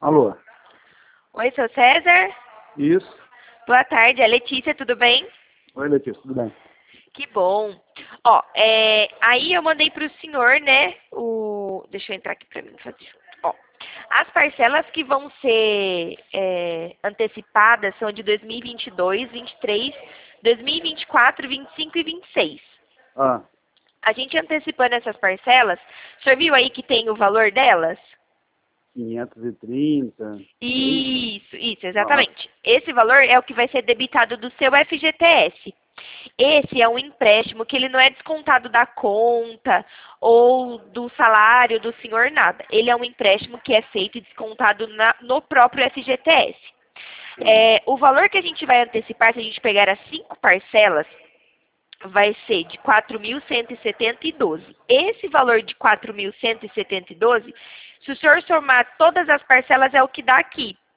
Alô? Oi, seu César? Isso. Boa tarde, é Letícia, tudo bem? Oi, Letícia, tudo bem? Que bom. Ó, aí eu mandei para o senhor, né, deixa eu entrar aqui para mim fazer junto. Ó, as parcelas que vão ser antecipadas são de 2022, 23, 2024, 25 e 26. Ah, A gente antecipando essas parcelas, o senhor viu aí que tem o valor delas? 530. Isso, exatamente. Esse valor é o que vai ser debitado do seu FGTS. Esse é um empréstimo que ele não é descontado da conta ou do salário do senhor, nada. Ele é um empréstimo que é feito e descontado no próprio FGTS. O valor que a gente vai antecipar, se a gente pegar as 5 parcelas, vai ser de 4.170,12. Esse valor de 4.170,12, se o senhor somar todas as parcelas, é o que dá aqui.